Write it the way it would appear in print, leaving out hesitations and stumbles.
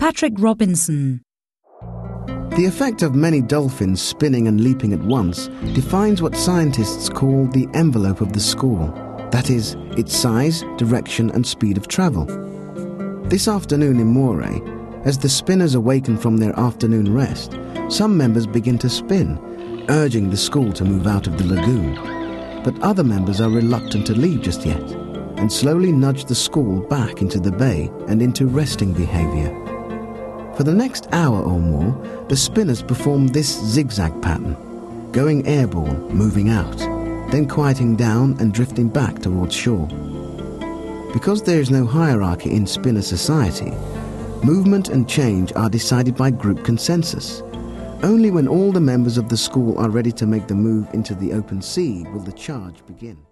Patrick Robinson. The effect of many dolphins spinning and leaping at once defines what scientists call the envelope of the school, that is, its size, direction and speed of travel. This afternoon in Moray, as the spinners awaken from their afternoon rest, some members begin to spin, urging the school to move out of the lagoon. But other members are reluctant to leave just yet, and slowly nudge the school back into the bay and into resting behaviour. For the next hour or more, the spinners perform this zigzag pattern, going airborne, moving out, then quieting down and drifting back towards shore. Because there is no hierarchy in spinner society, movement and change are decided by group consensus. Only when all the members of the school are ready to make the move into the open sea will the charge begin.